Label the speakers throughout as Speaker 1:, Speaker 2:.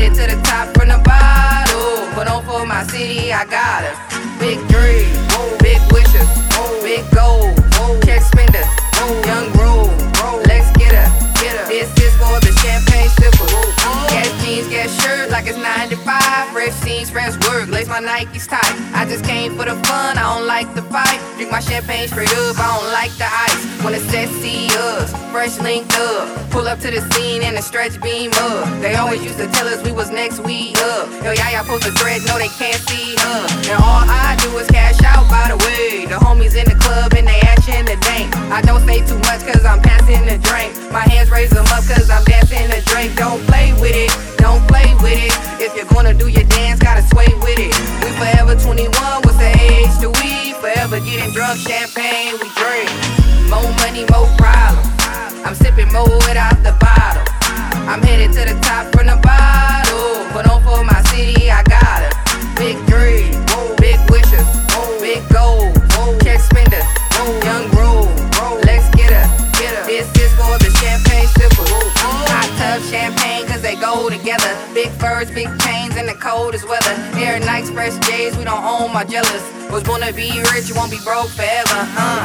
Speaker 1: headed to the top from the bottom. Put on for my city, I got her. Big dreams, big wishes, big goals, check spenders, young roll, let's get her. This is for the champagne sippers. Gas jeans, gas shirts like it's 95. Fresh scenes, fresh work, lace my Nikes tight. I just came for the fun, I don't like the fight. Drink my champagne straight up, I don't like the ice. When it's set, see us, fresh linked up. Pull up to the scene in a stretch beam up. They always used to tell us we was next, we up. Yo, y'all post a thread, no they can't see us. And all I do is cash out, by the way. The homies in the club and they action the dank. I don't say too much cause I'm passing the drink. My hands raise them up cause I'm dancing the drink. Don't play with it, don't play with it. If you're gonna do your dance, gotta sway with it. We forever 21, what's the age to we? Forever getting drunk, champagne, we drink. More money, more problems. I'm sipping more without the bottle. I'm headed to the top from the bottom. Put on for my city, I got her. Big dreams, big wishes, big goals, check spenders, young roll, let's get her. This is for the champagne sippers. Hot tub champagne cause they go together. Big furs, big chains in the coldest weather. Air Nikes, fresh J's, we don't own my jealous. Was born to be rich, you won't be broke forever,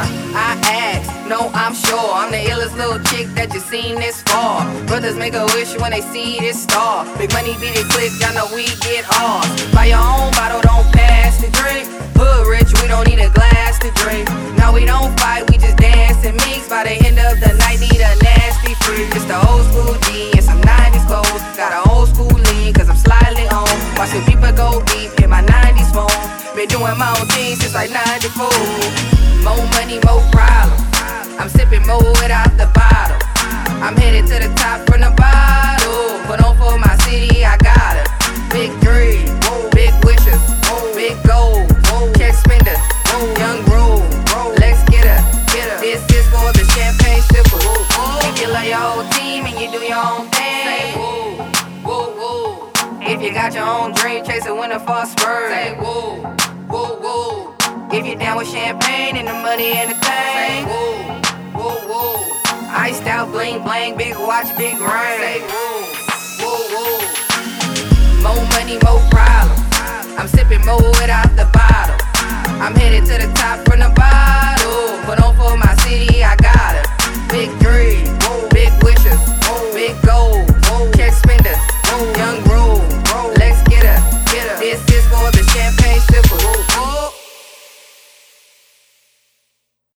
Speaker 1: I ask, no I'm sure I'm the illest little chick that you seen this far. Brothers make a wish when they see this star. Big money beat it quick, y'all know we get ours. Buy your own bottle, don't pass the drink. Hood rich, we don't need a glass to drink. No, we don't fight, we just dance and mix. By the end of the night, need a nasty freak. It's the old school G and some 90s clothes. Got an old school lean, cause I'm slightly on. Watching people go deep, hit my 90s phone. Been doing my own thing since like 94. More money, more problems. I'm sipping more without the bottle. I'm headed to the top from the bottom. Put on for my city, I got her. Big dreams, big wishes, big goals, check spenders, young roll, let's get her. This is for the champagne sippers. If you love your whole team and you do your own thing, say woo, woo, woo. If you got your own dream, chase a winner for a spur, say woo, woo, woo. If you're down with champagne and the money and the thing, say woo, woo, woo. Iced out, bling, bling, big watch, big ring, say woo, woo, woo. More money, more problems. I'm sipping more without the bottle. I'm headed to the top from the bottom.